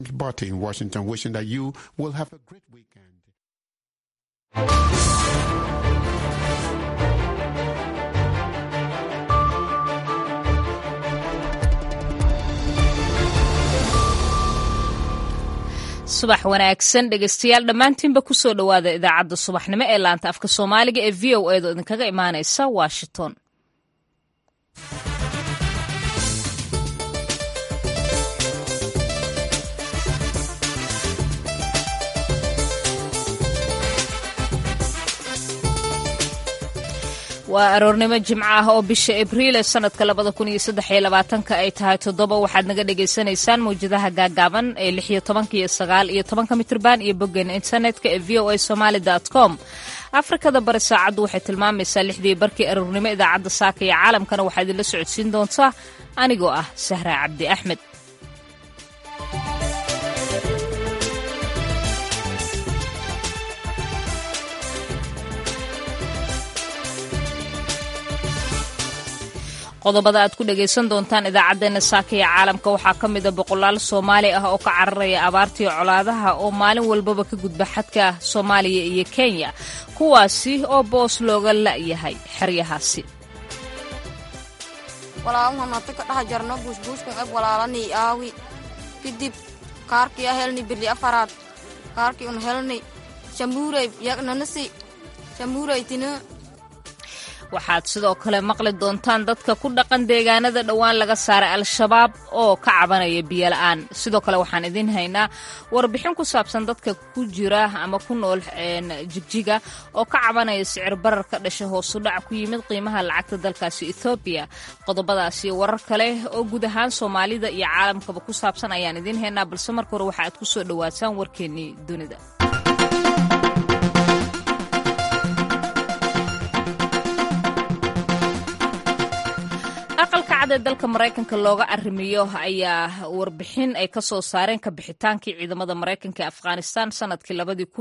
Barty in Washington, wishing that you will have a great weekend. subax wanaagsan dhegeystayaal dhammaantiinba ku soo dhowaada idaacadda subaxnimo ee laanta afka soomaaliga ee v o a da idinkaga imaanaysa washington. waa aroornimo jimco ah oo bisha abriil ee sanadka 2023 ay tahay 7 waxaad naga dhagaysanaysaan mawjadaha gaagaaban ee 16 iyo 19 mitirban iyo boggeena internetka ee voasomali.com. afrikada bari saacaddu waxay tilmaamaysaa 6dii barkii aroornimo idaacadda saaka iyo caalamkana waxaa idinla socodsiin doontaa anigoo ah Sahra Cabdi Axmed. qodobada aad ku dhagaysan doontaan idaacadeena saaka iyo caalamka waxaa ka mid a boqolaal Soomaali ah oo ka cararaya abaartii colaadaha oo maalin walbaba ka gudba xadka Soomaaliya iyo Kenya kuwaasi oo boos looga la'yahay xeryahaasi. walaalahan aad ka dhax jarno buusbuuskun ab walaalani aawi kadib qaarkii helni bili afaraad qaarkii un helni shamuuray yagnanasi shamuuraytina. waxaad sidoo kale maqli doontaan dadka ku dhaqan deegaanada dhowaan laga saaray al-shabaab oo ka cabanaya biyo la'aan. sidoo kale waxaan idin haynaa warbixin ku saabsan dadka ku jira ama ku nool jigjiga oo ka cabanaya sicir barar ka dhashay hoos u dhac ku yimid qiimaha lacagta dalkaasi Ethiopia. qodobadaasi warar kale oo guud ahaan Soomaalida iyo caalamkaba ku saabsan ayaan idin haynaa, balse marka hore waxaad ku soo dhawaataan warkeennii dunida. dalka Mareykanka looga arrimiyo ayaa warbixin ay ka soo saareen ka bixitaankii ciidamada Mareykanka ee Afghanistan sanadkii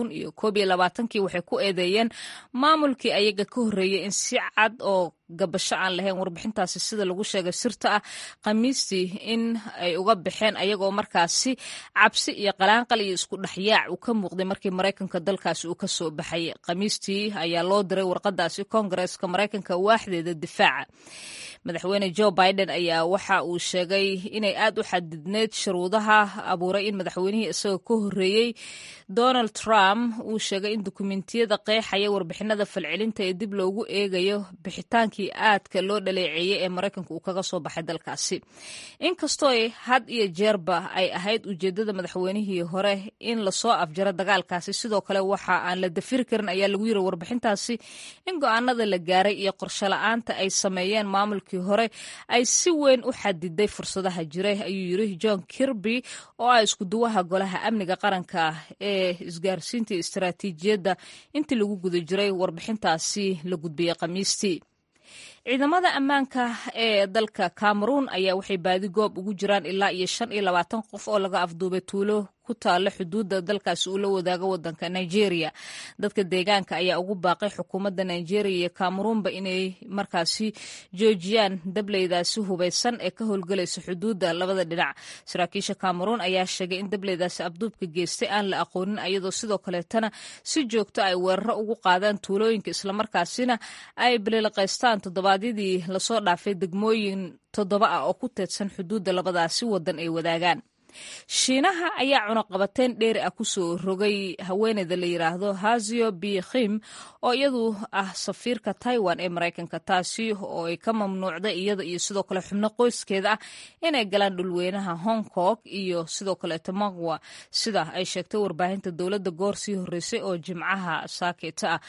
2021 waxay ku eedeeyeen maamulkii ayaga ka horreeyay in si cad oo gabasho aan lahayn warbixintaasi sida lagu sheegay sirta ah Khamiistii in ay uga baxeen ayagoo markaasi cabsi iyo qalaanqal iyo isku dhaxyaac uu ka muuqday markii Mareykanka dalkaasi uu ka soo baxay. Khamiistii ayaa loo diray warqadaasi Koongareeska Mareykanka waaxdeeda difaaca. madaxweyne Joe Biden ayaa waxa uu sheegay inay aad u xadidneed shuruudaha abuuray in madaxweynihii isagoo ka horreeyay Donald Trump uu sheegay in dukumentiyada qeexaya warbixinada falcelinta ee dib loogu eegayo bixitaankii aadka loo dhaleeceeyay ee Mareykanka uu kaga soo baxay dalkaasi. inkastoo had iyo jeerba ay ahayd ujeedada madaxweynihii hore in lasoo afjaro dagaalkaasi, sidoo kale waxa aan la dafiri karin ayaa lagu yiri warbixintaasi in go'aanada la gaaray iyo qorshe la'aanta ay sameeyeen maamulka hore ay si weyn u xadiday fursadaha jiray, ayuu yiri John Kirby oo ah isku duwaha golaha amniga qaranka ee isgaarsiinta istiraatiijiyadda intii lagu guda jiray warbixintaasi la gudbiyay Khamiistii. ciidamada ammaanka ee dalka Cameroon ayaa waxay baadi goob ugu jiraan ilaa iyo 25 qof oo laga afduubay tuulo ku taala xuduudda dalkaasi uu la wadaago wadanka Nigeria. dadka deegaanka ayaa ugu baaqay xukuumadda Nigeria iyo Cameroonba inay markaasi joojiyaan dableydaasi hubeysan ee ka howlgalaysa xuduudda labada dhinac. saraakiisha Cameroon ayaa sheegay in dableydaasi abduubka geystay aan la aqoonin, iyadoo sidoo kaleetana si joogto ay weeraro ugu qaadaan tuulooyinka islamarkaasina ay bilileqaystaan toddobaadyadii lasoo dhaafay degmooyin 7 ah oo ku teedsan xuduudda labadaasi wadan ay wadaagaan. Shiinaha ayaa cunaqabateyn dheeri ah ku soo rogay haweeneyda la yiraahdo Hazio Bikhim oo iyadu ah safiirka Taiwan ee Mareykanka, taasi oo ay ka mamnuucday iyada iyo sidoo kale xubno qoyskeeda ah inay galaan dhulweynaha Hong Kong iyo sidoo kale Taiwan, sida ay sheegtay warbaahinta dowladda goor sii horeysay oo Jimcaha saaketa ah.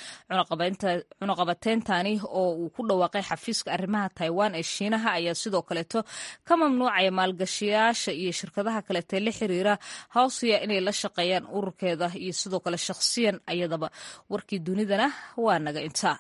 cunaqabateyntani oo uu ku dhawaaqay xafiiska arrimaha Taiwan ee Shiinaha ayaa sidoo kaleeto ka mamnuucaya maalgashiyaasha iyo shirkadaha kaleete la xiriira Hawsiya inay la shaqeeyaan ururkeeda iyo sidoo kale shakhsiyan ayadaba. warkii dunidana waa naga intaa.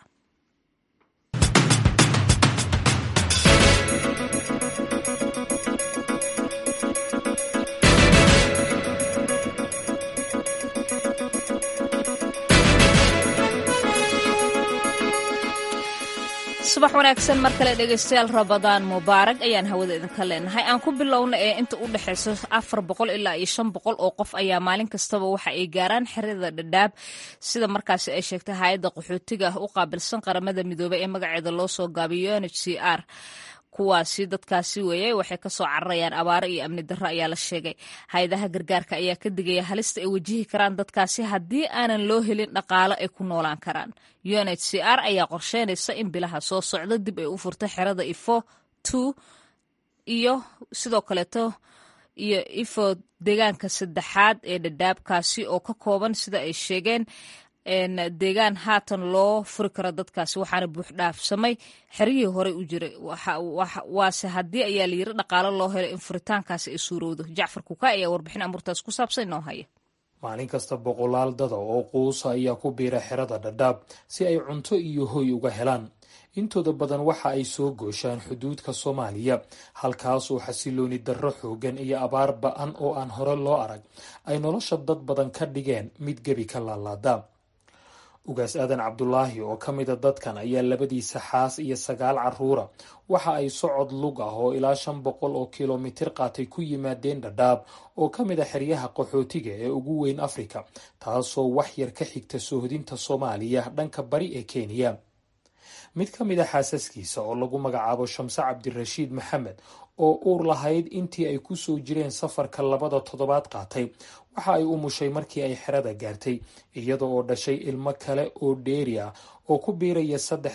subax wanaagsan mar kale dhegaystayaal Ramadaan Mubaarak ayaan hawada idinka leenahay aan ku bilowna ee inta u dhaxayso 400 ilaa 500 oo qof ayaa maalin kastaba waxa ay gaaraan xerada Dadaab sida markaasi ay sheegtay hay'adda qaxootiga u qaabilsan qaramada midoobay ee magaceeda loo soo gaabiyo UNHCR kuwaasi dadkaasi weeyay waxay ka soo cararayaan abaaro iyo amni darro ayaa la sheegay hay'adaha gargaarka ayaa ka digaya halista ay wajihi karaan dadkaasi haddii aanan loo helin dhaqaale ay ku noolaan karaan UNHCR ayaa qorsheynaysa in bilaha soo socda dib ay u furto xerada Ifo 2 iyo sidoo kaleeto iyo Ifo deegaanka saddexaad ee Dadaabkaasi oo ka kooban sida ay sheegeen deegaan haatan loo furi karo dadkaasi waxaana buux dhaafsamay xerihii hore u jiray waase haddii ayaa la yiri dhaqaale loo helo in furitaankaasi ay suurowdo Jacfar Kuka ayaa warbixin amurtaas ku saabsan inoo haya maalin kasta boqolaal dad oo quusa ayaa ku biira xerada Dadaab si ay cunto iyo hoy uga helaan intooda badan waxa ay soo gooshaan xuduudka Soomaaliya halkaas oo xasilooni darro xoogan iyo abaar ba'an oo aan hore loo arag ay nolosha dad badan ka dhigeen mid gebi ka laalaada ugaas aadan Cabdullaahi oo ka mid ah dadkan ayaa labadiisa xaas iyo 9 caruura waxa ay socod lug ah oo ilaa 500 oo kiiloomitir qaatay ku yimaadeen Dadaab oo ka mid ah xeryaha qaxootiga ee ugu weyn Afrika taasoo wax yar ka xigta soohdinta Soomaaliya dhanka bari ee Kenya mid ka mid ah xaasaskiisa oo lagu magacaabo Shamsa Cabdirashiid Maxamed oo uur lahayd intii ay ku soo jireen safarka 2 toddobaad qaatay waxa ay umushay markii ay xerada gaartay iyada oo dhashay ilmo kale oo dheeri ah oo ku biiraya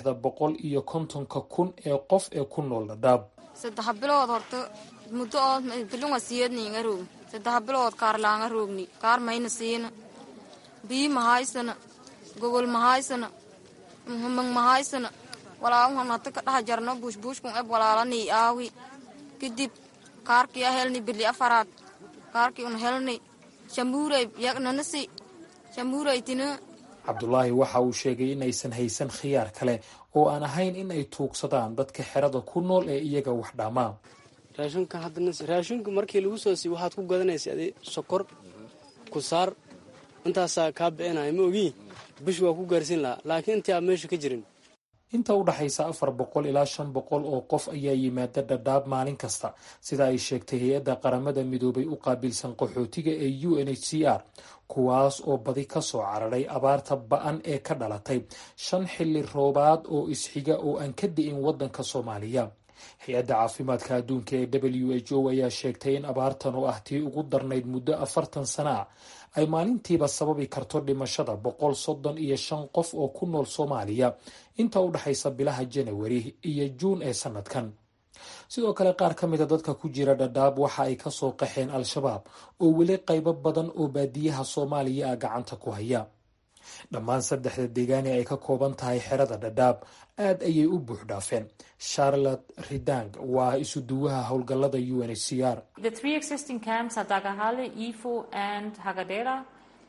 350,000 ee qof ee ku nool Dadaab 3 bilood horta muddo oo bilunga siyeedniga roog 3 bilood kaar laanga roogni kaar mayna siina bii mahaysana gogol mahaysana muhammad mahaysana walaa waxaan hata ka dhax jarno buushbuushkun ab walaalani aawi kadib kaarkii helni bili afaraad kaarkii un helni shamuuray yagnanasi shamuuray tina Cabdullaahi waxa uu sheegay in aysan haysan khiyaar kale oo aan ahayn in ay tuugsadaan dadka xerada ku nool ee iyaga wax dhaamaa raashinka markii lagu soo sii waxaad ku gadanaysaa sokor ku saar intaas ka bixinay ma ogi bish waa ku gaarsin laakiin inta meesha ka jirin inta u dhaxaysa 400 ilaa 500 oo qof ayaa yimaada Dadaab maalin kasta sida ay sheegtay hay'adda qaramada midoobay u qaabilsan qaxootiga ee UNHCR kuwaas oo badi ka soo cararay abaarta ba'an ee ka dhalatay 5 xilli roobaad oo isxiga oo aan ka di'in wadanka Soomaaliya hay'adda caafimaadka adduunka ee WHO ayaa sheegtay in abaartan oo ah tii ugu darnayd muddo 40 sano ay maalintiiba sababi karto dhimashada 135 qof oo ku nool Soomaaliya inta u dhaxaysa bilaha January iyo June ee sanadkan sidoo kale qaar ka mid ah dadka ku jira Dadaab waxa ay ka soo qaxeen al-shabaab oo weli qaybo badan oo baadiyaha Soomaaliya gacanta ku haya dhammaan 3 deegaan ay ka kooban tahay xerada Dadaab aad ayay u buux dhaafeen Charlotte Ridang waa isu duwaha howlgallada UNHCR The 3 existing camps are Dagahale, Ifo and Hagadera.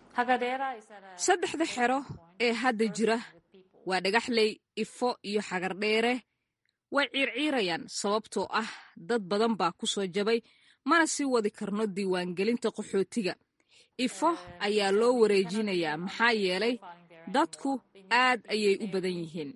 saddexda xero ee hadda jira waa Dhagaxley, Ifo iyo Xagardheere way ciirciirayaan sababtoo ah dad badan baa ku soo jabay mana sii wadi karno diiwaangelinta qaxootiga Ifo ayaa loo wareejinayaa maxaa yeelay dadku aad ayay u badan yihiin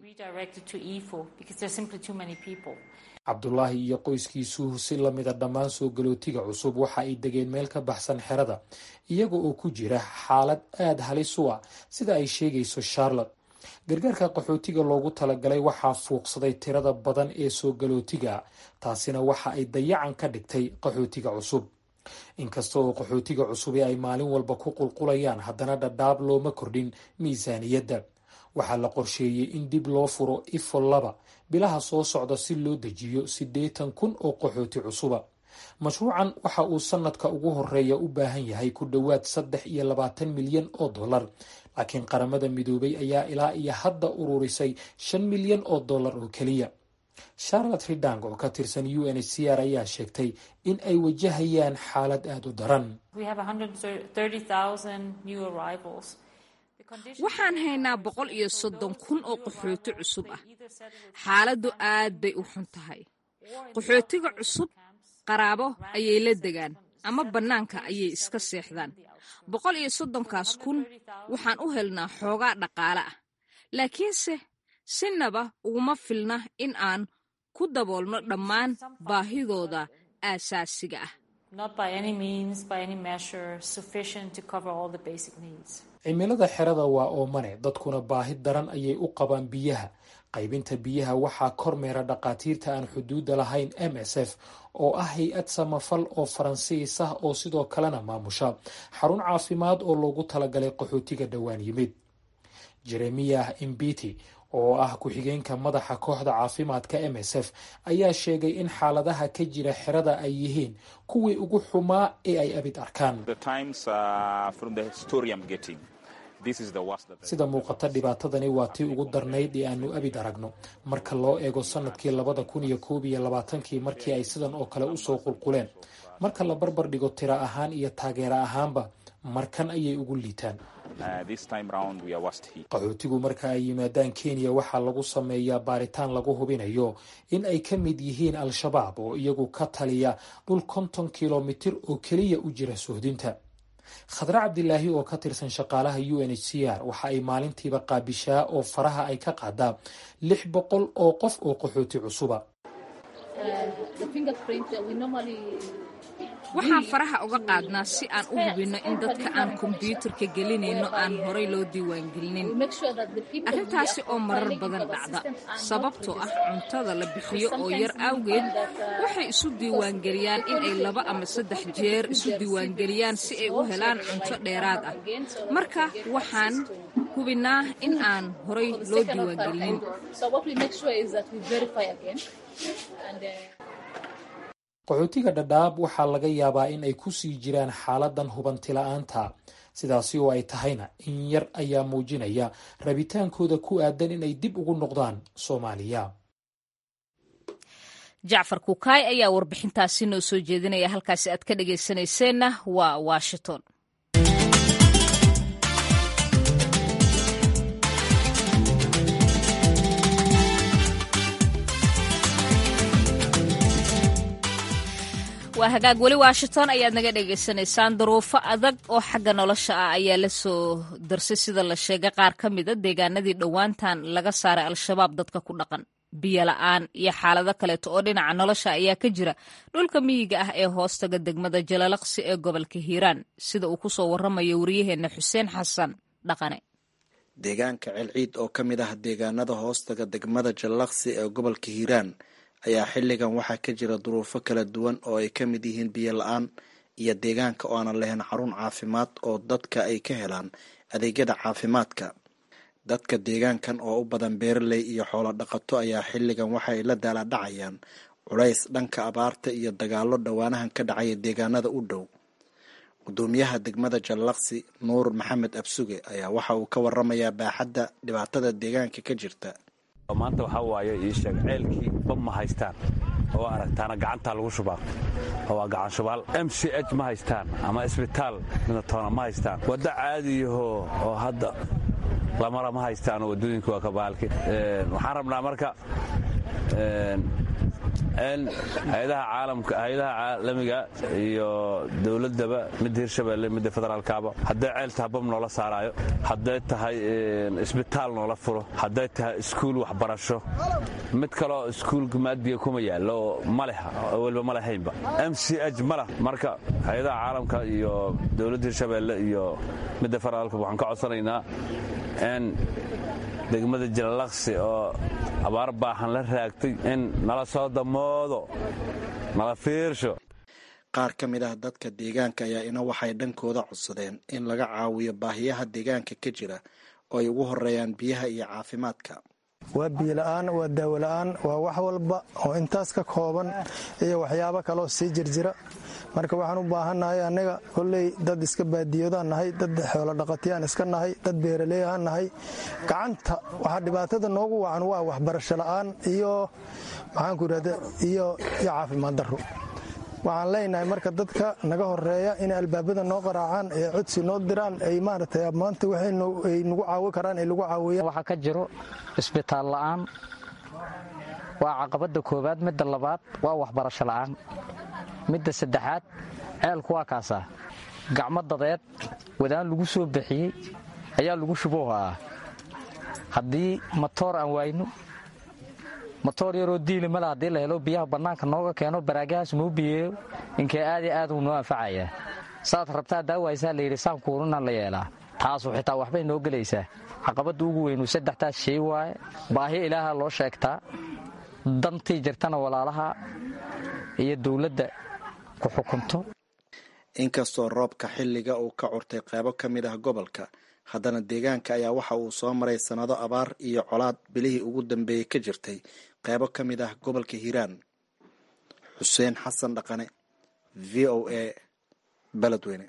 Cabdullaahi iyo qoyskiisu si la mid ah dhammaan soo galootiga cusub waxa ay degeen meel ka baxsan xerada iyaga oo ku jira xaalad aad halis u ah sida ay sheegayso Charlotte gargaarka qaxootiga loogu talagalay waxaa fuuqsaday tirada badan ee soo galootiga taasina waxa ay dayacan ka dhigtay qaxootiga cusub inkasta oo qaxootiga cusub ay maalin walba ku qulqulayaan haddana Dadaab looma kordhin miisaaniyadda waxaa la qorsheeyay in dib loo furo Ifo 2 bilaha soo socda si loo dejiyo 80,000 oo qaxooti cusuba mashruucan waxa uu sanadka ugu horeeya u baahan yahay ku dhawaad 23 milyan oo dollar laakiin qaramada midoobay ayaa ilaa iyo hadda ururisay 5 milyan oo dollar oo kaliya Charlotte Ridang oo ka tirsan UNHCR ayaa sheegtay in ay wajahayaan xaalad aad u daran waxaan haynaa 130,000 oo qaxooti cusub ah xaaladdu aad bay u xun tahay qaxootiga cusub qaraabo ayay la degaan ama bannaanka ayay iska seexdaan 130,000 waxaan u helnaa xoogaa dhaqaale ah laakiinse sinaba uguma filna in aan ku daboolno dhammaan baahidooda aasaasiga ah. cimilada xerada waa oomane, dadkuna baahi daran ayay u qabaan biyaha. qaybinta biyaha waxaa kormeera dhaqaatiirta aan xuduudda lahayn MSF oo ah hay-ad samafal oo Faransiis ah oo sidoo kalena maamusha xarun caafimaad oo loogu talagalay qaxootiga dhowaan yimid. Jeremiah Mbiti oo ah ku-xigeenka madaxa kooxda caafimaadka MSF ayaa sheegay in xaaladaha ka jira xerada ay yihiin kuwii ugu xumaa ee ay abid arkaan. sida muuqata dhibaatadani waa tii ugu darnayd ee aanu abid aragno marka loo eego sanadkii 2021 markii ay sidan oo kale usoo qulquleen. marka la barbar dhigo tiro ahaan iyo taageero ahaanba markan ayay ugu liitaan. qaxootigu marka ay yimaadaan Kenya waxaa lagu sameeyaa baaritaan lagu hubinayo in ay ka mid yihiin Al-Shabaab oo iyagu ka taliya dhul 50 kilomitir oo keliya u jira suhdinta. Khadra Cabdilaahi oo ka tirsan shaqaalaha UNHCR waxa ay maalintiiba qaabishaa oo faraha ay ka qaadaa 600 oo qof oo qaxooti cusuba. waxaan faraha uga qaadnaa si aan u hubinno in dadka aan kombiyuutarka gelinayno aan horay loo diiwaangelinin. arrintaasi oo marar badan dhacda sababtoo ah cuntada la bixiyo oo yar awgeed waxay isu diiwaangeliyaan in ay 2 ama 3 jeer isu diiwaangeliyaan si ay u helaan cunto dheeraad ah. marka waxaan hubinnaa in aan horay loo diiwaangelinin. qaxootiga Dadaab waxaa laga yaabaa in ay ku sii jiraan xaaladan hubanti la'aanta. sidaasi oo ay tahayna in yar ayaa muujinaya rabitaankooda ku aadan in ay dib ugu noqdaan Soomaaliya. Jacfar Kukaay ayaa warbixintaasi noo soo jeedinaya. halkaasi aad ka dhagaysanayseena waa Washington. waa hagaag weli Washington ayaad naga dhageysanaysaan. duruufo adag oo xagga nolosha ah ayaa la soo darsay sida la sheegay qaar ka mid a deegaanadii dhowaantan laga saaray Al-Shabaab dadka ku dhaqan. biyo la'aan iyo xaalado kaleeto oo dhinaca nolosha ayaa ka jira dhulka miyiga ah ee hoostaga degmada Jalalaqsi ee gobolka Hiiraan, sida uu ku soo waramayo wariyaheena Xuseen Xasan Dhaqane. deegaanka Celciid oo ka mid ah deegaanada hoostaga degmada Jalalaqsi ee gobolka Hiiraan ayaa xilligan waxaa ka jira duruufo kala duwan oo ay ka mid yihiin biyo la'aan iyo deegaanka oo aanan lahayn xarun caafimaad oo dadka ay ka helaan adeegyada caafimaadka. dadka deegaankan oo u badan beeraley iyo xoolo dhaqato ayaa xilligan waxay la daala dhacayaan culays dhanka abaarta iyo dagaallo dhowaanahan ka dhacaya deegaanada u dhow. gudoomiyaha degmada Jalalaqsi Nuur Maxamed Absuge ayaa waxa uu ka waramayaa baaxadda dhibaatada deegaanka ka jirta. maanta waxaa waaye ii sheeg ceelkii bab ma haystaan oo aragtaana gacantaa lagu shubaa oo waa gacan shubaal. MCH ma haystaan ama isbitaal midatoona ma haystaan. wadda caadiyaho oo hadda lamara ma haystaan oo waddooyinka waa ka baalki. waxaan rabnaa marka hay-adaha caalamka, hay-adaha caalamiga iyo dowladaba, midda Hirshabeelle, midda federaalkaaba, hadday ceel tahay bab noola saaraayo, hadday tahay isbitaal noola furo, hadday tahay iskuul waxbarasho. mid kaleo iskuulka maadiga kuma yaallo oo maleha weliba ma lahaynba. MCH malah. marka hay-adaha caalamka iyo dowladda Hirshabeelle iyo midda federaalka waxaan ka codsanaynaa in degmada Jalalaqsi oo abaar baahan la raagtay in nala soo damoodo, nala fiirsho. qaar ka mid ah dadka deegaanka ayaa ina waxay dhankooda codsadeen in laga caawiyo baahiyaha deegaanka ka jira oo ay ugu horeeyaan biyaha iyo caafimaadka. waa biyo la'aan, waa daawo la'aan, waa wax walba oo intaas ka kooban iyo waxyaabo kaloo sii jirjira. marka waxaan u baahannahay annaga kolley dad iska baadiyoodaan nahay, dad xoolo dhaqatiyaan iska nahay, dad beeraleeyaan nahay. gacanta waxaa dhibaatada noogu wacan waa waxbarasho la'aan iyo maxaanku irahda iyo caafimaad darro. waxaan leenahay marka dadka naga horeeya inay albaabada noo qaraacaan ee codsi noo diraan, ay maaragtay maanta waxay nagu caawi karaan ay lagu caawiyaan. waxaa ka jiro isbitaal la'aan, waa caqabadda koowaad. midda labaad waa waxbarasho la'aan. midda saddexaad ceelku waa kaasaa gacmo dadeed wadaan lagu soo bixiyey ayaa lagu shubohaa. haddii matoor aan waayno matoor yaroo diilimada haddii la helo biyaha bannaanka nooga keeno baraagahaas nuu biyeeyo inkee aad iyo aad uu noo anfacayaa saad rabtaa daawaysaa layidhi saankuuruna la yeelaa taasu xitaa waxbay noo gelaysaa caqabadda ugu weynu saddextaas shay waaye baahi ilaaha loo sheegtaa dantii jirtana walaalaha iyo dowladda ku xukunto inkastoo roobka xilliga uu ka curtay qaybo ka mid ah gobolka haddana deegaanka ayaa waxa uu soo maray sannado abaar iyo colaad bilihii ugu dambeeyey ka jirtay qaybo ka mid ah gobolka hiiraan xuseen xasan dhaqane v o a beledweyne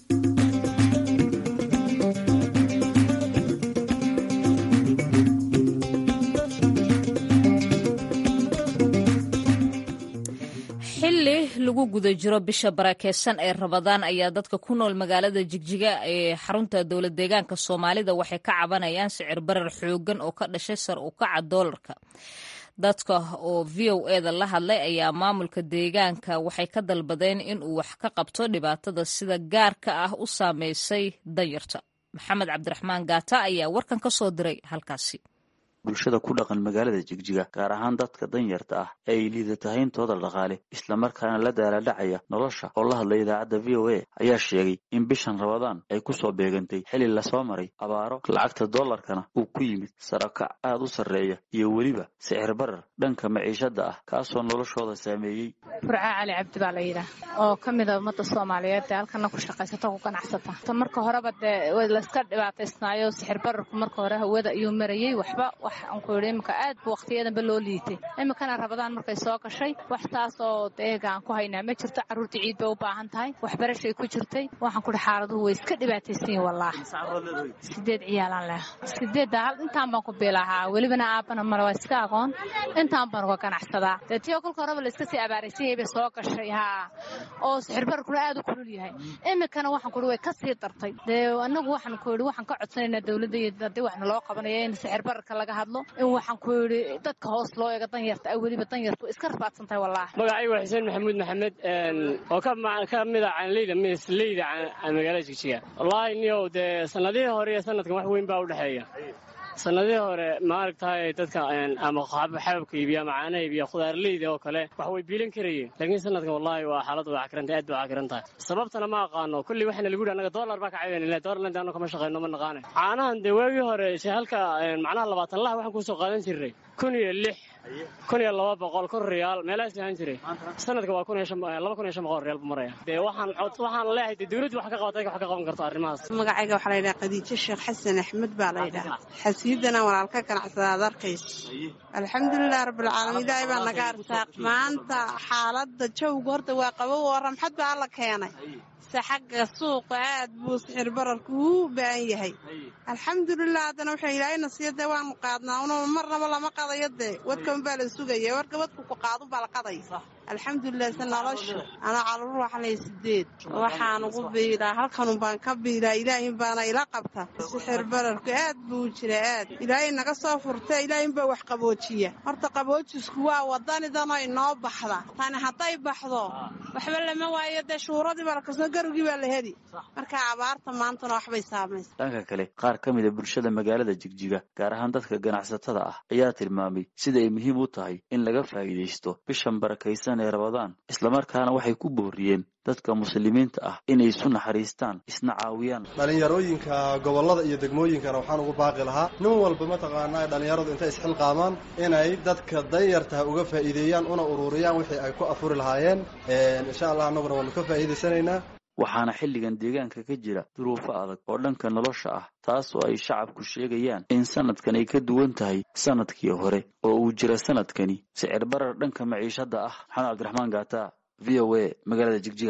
xilli lagu guda jiro bisha barakeysan ee Ramadaan ayaa dadka ku nool magaalada Jigjiga ee xarunta dowlad deegaanka Soomaalida waxay ka cabanayaan sicir barar xoogan oo ka dhashay sar u kaca doolarka. Dadka oo VOA-da la hadlay ayaa maamulka deegaanka waxay ka dalbadeen in uu wax ka qabto dhibaatada sida gaarka ah u saameysay danyarta. Maxamed Cabdiraxmaan Gaata ayaa warkan ka soo diray halkaasi. bulshada ku dhaqan magaalada Jigjiga gaar ahaan dadka danyarta ah ay liidataayntooda dhaqaale isla markaana la daaladhacaya nolosha oo la hadlay idaacadda VOA ayaa sheegay in bishan Ramadaan ay ku soo beegantay xilli la soo maray abaaro lacagta dollarkana uu ku yimid saraka aad u sareeya iyo waliba sicir barar dhanka maciishada ah kaasoo noloshooda saameeyay Furca Ali Cabdi baa la yiraahdaa oo kamid ah ummadda Soomaaliyeed halkana ku shaqaysata ku ganacsata marka horeba la iska dhibaataysnaayo sicir bararku marka hore hawada iyo marayay waxba aan ku yiri imka aad waqtiyadan loo liitay imkana Ramadaan markay soo gashay wax taas oo deegaan ku haynaa ma jirto caruurta ciid bay u baahan tahay wax barashay ku jirtay waxaan ku xaaladuhu way iska dhibaataysan wallahi 8 ciyaalan leh 8 hal intaan baan ku beelahaa walibana aabana mar waa iska aqoon intaan baan uga ganacsadaa dadkii kolka horeba la iska sii abaaraysay bay soo gashay oo sicir bararku aad u kulul yahay imkana waxaan ku way ka sii dartay anagu waxaan ku yiri waxaan ka codsanaynaa dawladda iyo dadii wax naloo qabanayo in sicir bararka laga hadlo in waxaan ku yiri dadka hoos loo eega danyarta ay waliba danyartu iska rafaadsantahay wallahi magacaygu waa Xuseen Maxamuud Maxamed oo ka mid ah caanleyda magaalada Jigjiga wallahi niyow sanadihii hore iyo sanadkan wax weyn baa u dhaxeeya sanadihii hore ma aragtay dadka ama xababka iibiya macaanay iyo khudaarleyda oo kale wax way biilan karayeen laakiin sanadkan wallahi waa xaalad waa aad baa cagrantahay sababtana ma aqaano kulli waxna lagu anaga dollar baa ka caawinayna dollarna aanu kama shaqeyno ma naqaan caanahan waagii hore halka macnaha 20 lah waxaan ku soo qaadan jiray 1200 kun riyaal meelaha islaan jiray sanadka waa 2500 riyaal maraya waxaan leeyahay dawladdu wax ka qabatay wax ka qaban karto arrimahaas magacayga waxa la yiraahdaa Qadiijo Sheekh Xasan Axmed baa la yiraahdaa xasiidana walaalka ganacsada arkays alxamdulillah rabbil caalamiin ilaahay baa naga arsaaq maanta xaaladda jawga horta waa qabow oo ramxad baa la keenay saxaga suuqa aad buu sicir bararku u baahan yahay alxamdulillah hadana waxa ilaahay nasiyada waan qaadnaa oo marnaba lama qadayade wadkan baa la sugayay warka wadku ku qaado baa la qaday alxamdulillah sanalaasho ana caruur waxa la sideed waxaan ugu biiraa halkan baan ka biiraa ilaahay baana ila qabta sicir bararku aad buu jiraa ilaahay naga soo furtay ilaahay baa wax qaboojiya horta qaboojisku waa wadanidan ay noo baxda tan haday baxdo waxba lama waayo dashuuradii barkasoo garugii baa la heli marka abaarta maantana waxbay saameeyay dhanka kale qaar ka mid ah bulshada magaalada Jigjiga gaar ahaan dadka ganacsatada ah ayaa tilmaamay sida ay muhiim u tahay in laga faa'iideysto bishan barakeysan ee Ramadaan isla markaana waxay ku booriyeen dadka muslimiinta ah inay isu naxariistaan isna caawiyaan dhalinyarooyinka gobolada iyo degmooyinkana waxaan ugu baaqi lahaa nin walba ma taqaanaa dhalinyaradu intay isxilqaamaan inay dadka danyarta uga faa'iideeyaan una ururiyaan wixii ay ku afuri lahaayeen insha Allah anaguna waan ka faa'iideysanaynaa waxaana xilligan deegaanka ka jira duruufo adag oo dhanka nolosha ah taas oo ay shacabku sheegayaan in sanadkan ay ka duwan tahay sanadkii hore oo uu jira sanadkani sicir barar dhanka maciishada ah Maxamed Cabdiraxmaan Gaata VOA magaalada Jigjiga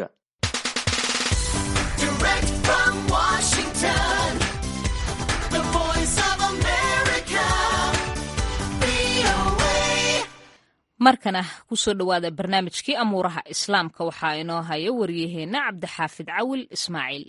markana ku soo dhawaada barnaamijkii amuuraha islaamka waxaa inoo haya wariyaheena Cabdixaafid Cawil Ismaaciil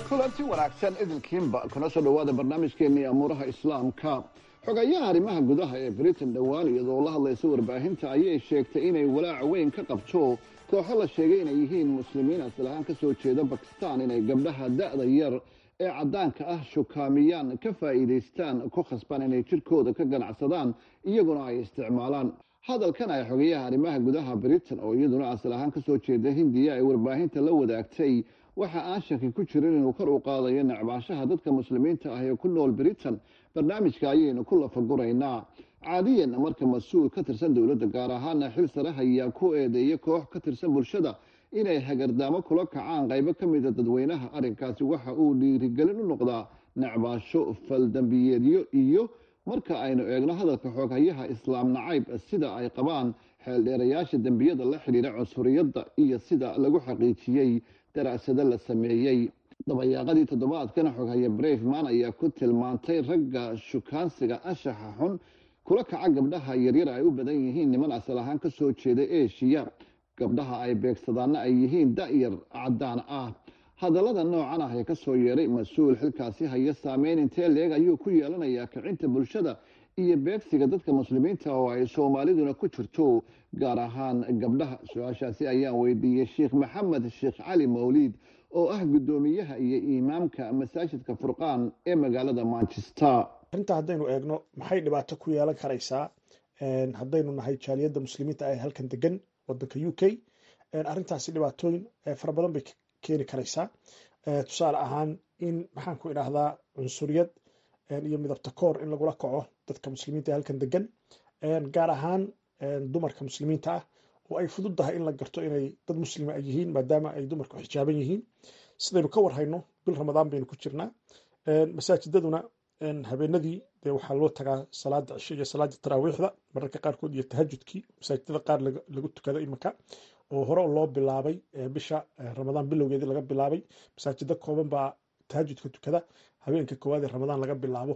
kulanti wanaagsan idilkiinba kuna soo dhowaada barnaamijkeennii amuuraha islaamka xogayaha arrimaha gudaha ee britain dhowaan iyadoo la hadlaysa warbaahinta ayay sheegtay inay walaac weyn ka qabto kooxo la sheegay inay yihiin muslimiin asalahaan ka soo jeeda bakistan inay gabdhaha da'da yar ee caddaanka ah shukaamiyaan ka faa'iidaystaan ku khasbaan inay jirkooda ka ganacsadaan iyaguna ay isticmaalaan hadalkan ay xogayaha arrimaha gudaha britain oo iyaduna asal ahaan ka soo jeeda hindiya ay warbaahinta la wadaagtay waxa aan shaki ku jirin inuu kor u qaadayo necbaashaha dadka muslimiinta ah ee ku nool britain barnaamijka ayaynu ku lafaguraynaa caadiyan marka mas-uul ka tirsan dowladda gaar ahaana xil sare hayaa ku eedeeya koox ka tirsan bulshada inay hagardaamo kula kacaan qaybo ka mida dadweynaha arrinkaasi waxa uu dhiirigelin u noqdaa necbaasho faldambiyeedyo iyo marka aynu eegno hadalka xooghayaha islaam nacayb sida ay qabaan xeeldheerayaasha dembiyada la xidhiidha cunsuriyadda iyo sida lagu xaqiijiyey daraasado la sameeyey dabayaaqadii toddobaadkana xoghaya brefman ayaa ku tilmaantay ragga shukaansiga anshaxa xun kula kaca gabdhaha yaryar ay u badan yihiin niman asal ahaan ka soo jeeda eshiya gabdhaha ay beegsadaanna ay yihiin da'yar caddaan ah hadallada noocan ah ee ka soo yeeray mas-uul xilkaasi haya saameyn intee leeg ayuu ku yeelanayaa kicinta bulshada iyo beegsiga dadka muslimiinta oo ay soomaaliduna ku jirto gaar ahaan gabdhaha su-aashaasi ayaan weydiiyey sheekh maxamed sheekh cali mawliid oo ah guddoomiyaha iyo imaamka masaajidka furqaan ee magaalada manchester arrinta haddaynu eegno maxay dhibaato ku yeelan karaysaa haddaynu nahay jaaliyadda muslimiinta ee halkan degan wadanka u k arrintaasi dhibaatooyin fara badan bay keeni karaysaa tusaale ahaan in maxaan ku idhaahdaa cunsuriyad iyo midabta koor in lagula kaco dadka muslimiinta ee halkan degan gaar ahaan dumarka muslimiinta ah oo ay fududdahay in la garto inay dad muslima ay yihiin maadaama ay dumarku xijaaban yihiin sidaynu ka warhayno bil ramadaan baynu ku jirnaa masaajidaduna habeenadii dee waxaa loo tagaa salaada cisho iyo salaada taraawiixda mararka qaarkood iyo tahajudkii masaajidada qaar lagu tukado iminka oo hore loo bilaabay bisha ramadaan bilowgeedii laga bilaabay masaajida kooban baa tahajudka tukada habeenka koowaad ee ramadaan laga bilaabo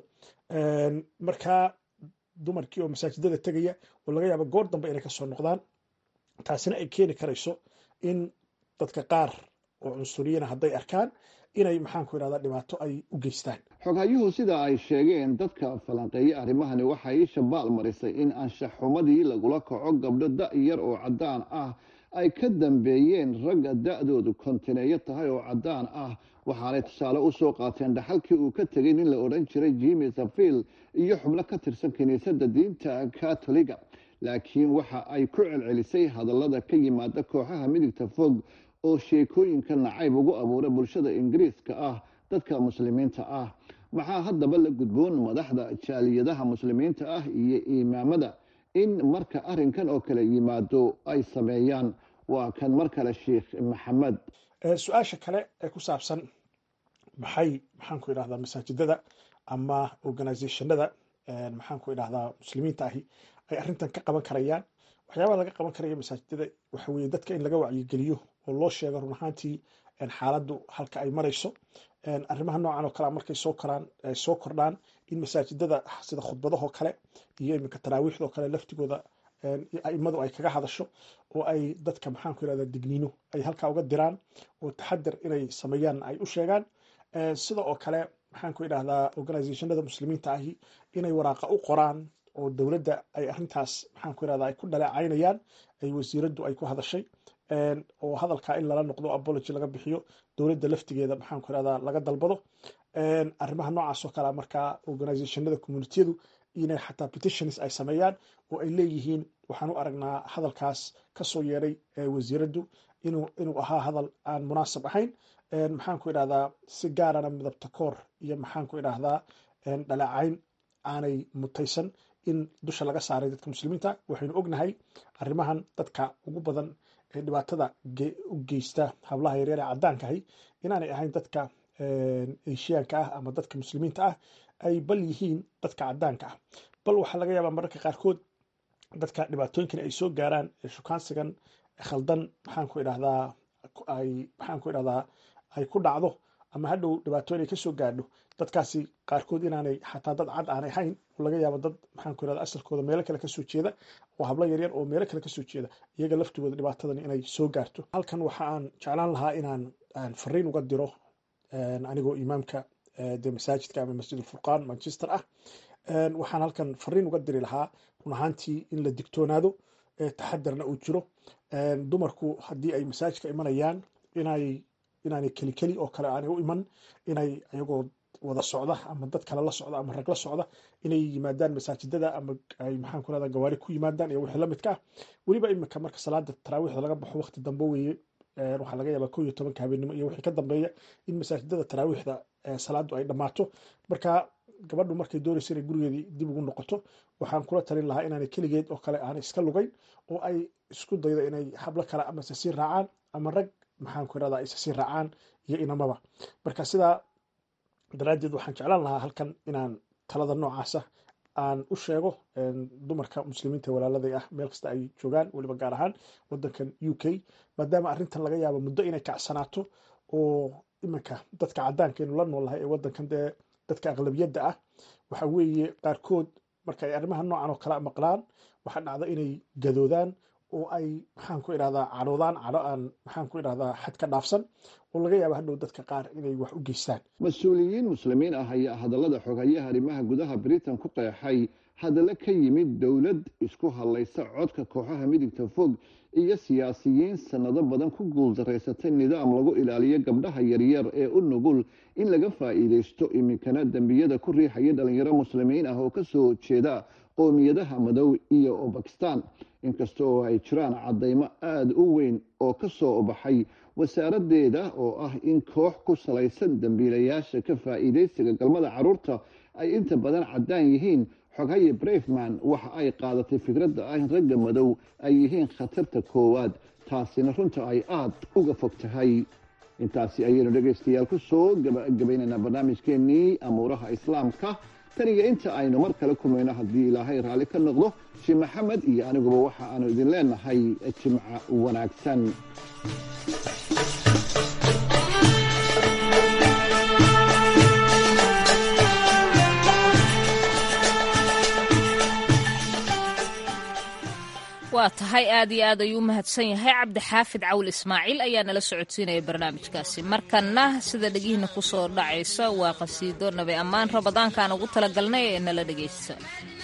markaa dumarkii oo masaajidada tegaya oo laga yaabo goor dambe inay kasoo noqdaan taasina ay keeni karayso in dadka qaar oo cunsuriyana hadday arkaan inay maxaan ku idhahdaa dhibaato ay u geystaan xoghayuhu sida ay sheegeen dadka falanqeeye arrimahani waxay shabaal marisay in anshaxumadii lagula kaco gabdho da-yar oo caddaan ah ay ka dambeeyeen ragga da-doodu kontineeyo tahay oo caddaan ah waxaanay tusaale u soo qaateen dhaxalkii uu ka tegay nin la odhan jiray jimi safiil iyo xubno ka tirsan kiniisadda diinta katoliga laakiin waxa ay ku celcelisay hadallada ka yimaada kooxaha midigta fog oo sheekooyinka nacayb ugu abuura bulshada ingiriiska ah dadka muslimiinta ah maxaa haddaba la gudboon madaxda jaaliyadaha muslimiinta ah iyo imaamada in marka arrinkan oo kale yimaado ay sameeyaan waa kan mar kale sheekh maxamed su-aasha kale ee ku saabsan maxaan ku idhahdaa masaajidada ama organizationada maxaan ku idhahdaa muslimiinta ahi ay arrintan ka qaban karayaan waxyaabaha laga qaban karaya masaajidada waxa weeye dadka in laga wacyigeliyo oo loo sheego run ahaantii xaaladdu halka ay marayso arrimaha noocan oo kale markay soo kordhaan in masaajidada sida khudbadahoo kale iyo iminka taraawiixdoo kale laftigooda aimadu ay kaga hadasho oo ay dadka maxaan ku idhahdaa digniino ay halkaa uga diraan oo taxadar inay sameeyaan ay u sheegaan sida oo kale maxaan ku idhahdaa organizationada muslimiinta ahi inay waraaqa u qoraan oo dowladda ay arrintaas maxaan ku idhahdaa ay ku dhaleecaynayaan ay wasiiraddu ay ku hadashay oo hadalkaa in lala noqdo apology laga bixiyo dowladda laftigeeda maxaan ku idhahdaa laga dalbado arrimaha noocaas oo kale markaa organizationada communitiyadu inay xataa petitions ay sameeyaan oo ay leeyihiin waxaan u aragnaa hadalkaas ka soo yeeray wasiiraddu inuu ahaa hadal aan munaasab ahayn maxaan ku idhahdaa si gaarana midabta koor iyo maxaan ku idhahdaa dhaleecayn aanay mutaysan in dusha laga saaray dadka muslimiinta waxaynu ognahay arrimahan dadka ugu badan ee dhibaatada u geysta hablaha yaryar ee caddaankahi inaanay ahayn dadka eshiyaanka ah ama dadka muslimiinta ah ay bal yihiin dadka caddaanka ah bal waxaa laga yaabaa mararka qaarkood dadka dhibaatooyinkan ay soo gaaraan shukaansigan khaldan maxaan ku idhahdaa ay ku dhacdo ama hadhow dhibaatooyin ay ka soo gaadho dadkaasi qaarkood inaanay xataa dad cad aanay hayn oo laga yaabo dad maxaan ku idhahdaa asalkooda meelo kale kasoo jeeda oo hablo yaryar oo meelo kale kasoo jeeda iyaga laftigooda dhibaatadan inay soo gaarto halkan waxa aan jeclaan lahaa inaan fariin uga diro anigoo imaamka dee masaajidka ama masjid alfurqaan manchester ah waxaan halkan fariin uga diri lahaa run ahaantii in la digtoonaado taxadarna uu jiro dumarku haddii ay masaajidka imanayaan inaanay keli oo kale aanay u iman inay ayagoo wada socda ama dad kale la socda ama rag la socda inay yimaadaan masaajidada ama ay maxaan ku rahdaa gawaari ku yimaadaan iyo wixii la midka ah weliba imika marka salaada taraawiixda laga baxo waqti dambe weeye waxaa laga yaabaa 11 habeenimo iyo wixii ka dambeeya in masaajidada taraawiixda salaadu ay dhammaato marka gabadhu markay doonayso inay gurigeedii dib ugu noqoto waxaan kula talin lahaa inaanay keligeed oo kale aanay iska lugayn oo ay isku daydo inay hablo kale ama sii raacaan ama rag maxaan ku rahdaa isa sii raacaan iyo inamaba marka sidaa daraaddeed waxaan jeclaan lahaa halkan inaan talada noocaasa aan u sheego dumarka muslimiinta walaaladay ah meel kasta ay joogaan weliba gaar ahaan wadankan UK maadaama arrintan laga yaabo muddo inay kacsanaato oo iminka dadka caddaankeenu la noolahay ee wadankan dee dadka aqlabiyadda ah waxa weeye qaarkood marka ay arrimaha noocan oo kale maqlaan waxaa dhacda inay gadoodaan oo ay maxaan ku idhahdaa cadhoodaan cadho aan maxaan ku idhahdaa xad ka dhaafsan oo laga yaaba hadhow dadka qaar inay wax u geystaan mas-uuliyiin muslimiin ah ayaa hadallada xogayaha arrimaha gudaha britain ku qeexay hadallo ka yimid dowlad isku hadlaysa codka kooxaha midigta fog iyo siyaasiyiin sanado badan ku guuldareysatay nidaam lagu ilaaliyo gabdhaha yaryar ee u nugul in laga faa'iidaysto iminkana dembiyada ku riixaya dhalinyaro muslimiin ah oo ka soo jeeda qowmiyadaha madow iyo bakistan inkasta oo ay jiraan caddaymo aada u weyn oo ka soo baxay wasaaraddeeda oo ah in koox ku salaysan dembiilayaasha ka faa'iidaysiga galmada carruurta ay inta badan caddaan yihiin xoghaye brefman waxa ay qaadatay fikradda ah in ragga madow ay yihiin khatarta koowaad taasina runta ay aada uga fog tahay intaasi ayaynu dhegaystayaal ku soo gabagabaynaynaa barnaamijkeennii amuuraha islaamka taniga inta aynu mar kale kumayno haddii ilaahay raalli ka noqdo sheekh maxamed iyo aniguba waxa aanu idin leenahay jimco wanaagsan waa tahay aad iyo aad ayuu u mahadsan yahay cabdixaafid cawl ismaaciil ayaa nala socodsiinaya barnaamijkaasi markana sida dhegihiina ku soo dhacaysa waa qasiido nabi ammaan ramadaankaan ugu talagalnay ee nala dhegaysta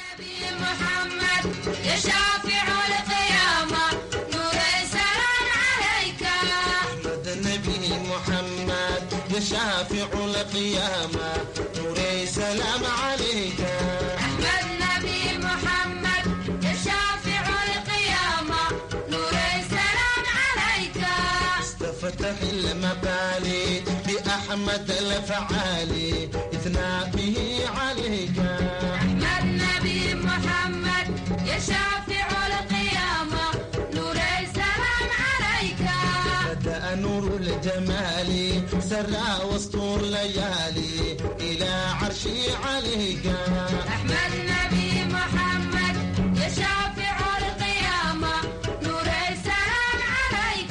فتح المقالي بأحمد الفعالي إثنى به عليك أحمد نبي محمد يا شافع القيامة نور السلام عليك بدأ نور الجمال سرى وسطور ليالي إلى عرشي عليك أحمد نبي محمد يا شافع القيامة نور السلام عليك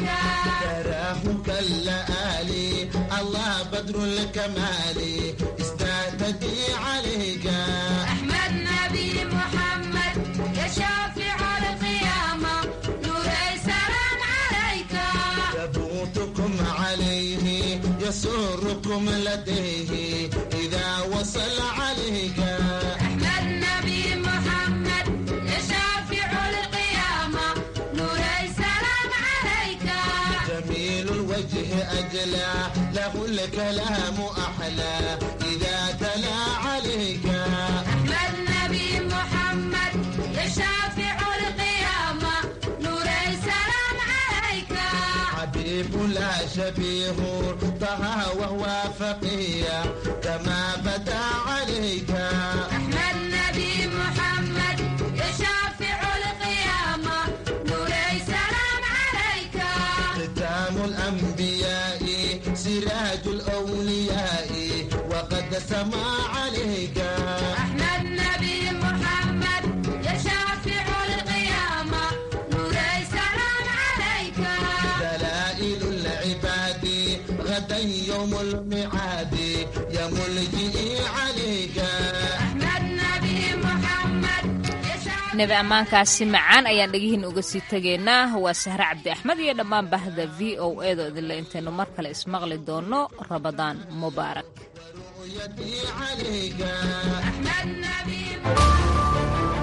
كاللآلي الله بدر الكمال استهتدي عليك أحمد نبي محمد يا شافع القيامة نور السلام عليك ثبوتكم عليه يسركم لديه إذا وصل عليك أحمد نبي محمد يا شافع القيامة نور السلام عليك جميل الوجه أجلى له الكلام أحلى إذا تلا عليك أحمد نبي محمد يا شافع القيامة نور السلام عليك حبيب لا شبيه طه وهو فقيه كما بدا عليك أحمد نبي محمد يا شافع القيامة نور السلام عليك ختام الأنبياء سراج الأولياء وقد سما عليك أحمد نبي محمد يا شافع القيامة نور السلام عليك دلائل العباد غدا يوم الميعاد يا ملجئي عليك أحمد نبي محمد nabi ammaankaasi macaan ayaan dhegihiin uga sii tegaynaa. waa Sahre Cabdi Axmed iyo dhammaan bahda VOA da idinla intaynu mar kale ismaqli doono. Ramadaan mubaarak.